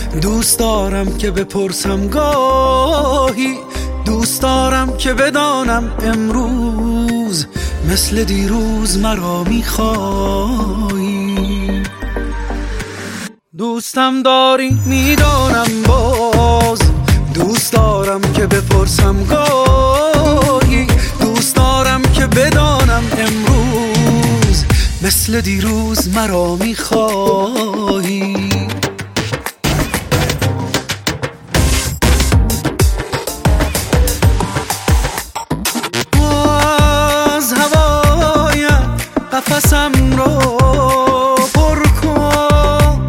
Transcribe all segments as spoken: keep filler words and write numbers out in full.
دوست دارم که بپرسم گاهی، دوست دارم که بدانم امروز مثل دیروز مرا میخوایی. دوستم داری میدانم باز، دوست دارم که بپرسم گاهی، دوست دارم که بدانم امروز مثل دیروز مرا میخوایی. از هوایم قفسم را پر کن،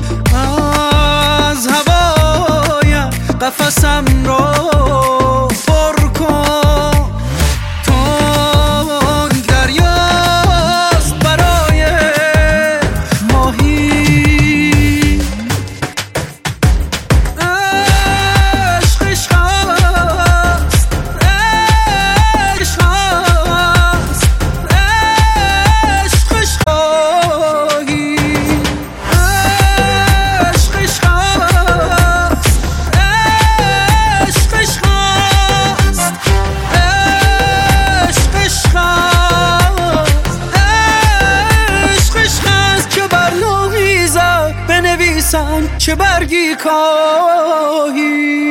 از هوایم قفسم را پر کن. تنگ دریاست برای ماهی، عشق عشق است، عشق است، عشق عشق آهی، عشق عشق است، عشق عشق است، عشق عشق است، عشق عشق است. چه بر لوحیزم بنویسم چه برگی کاهی.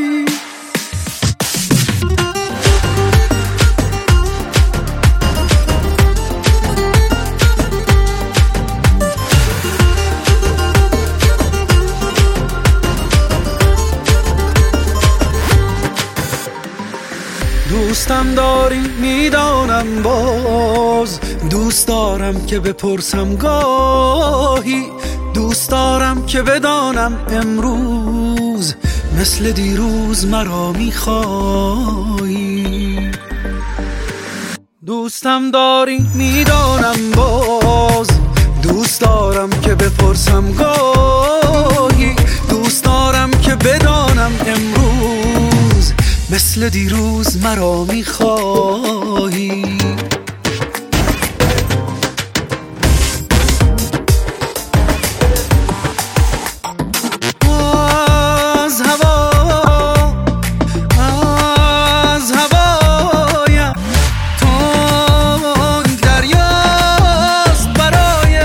دوستم داری میدانم باز، دوست دارم که بپرسم گاهی، دوست دارم که بدانم امروز مثل دیروز مرا میخوایی. دوستم داری میدانم باز، دوست دارم که بپرسم گاهی، دوست دارم که بدانم امروز مثل دیروز مرا میخوایی. از هوا از هوایم تنگ دریاست برای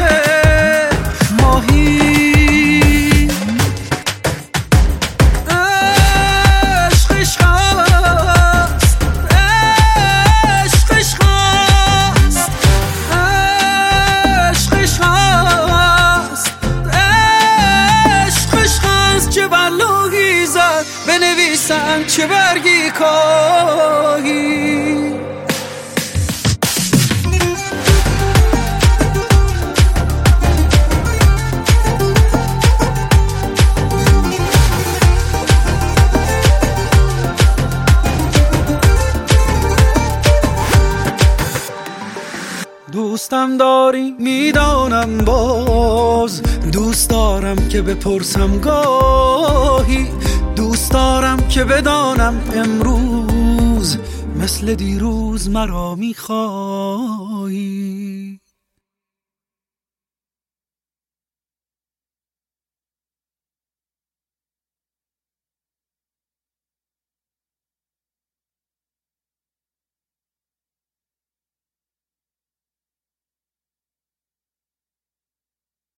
ماهی، عشق عشق است، عشق عشق است، عشق عشق است، عشق عشق است. چه بر لوحی زد بنویسم چه برگی کاهی. دوستم داری میدانم باز، دوست دارم که بپرسم گاهی، دوست دارم که بدانم امروز مثل دیروز مرا میخوایی.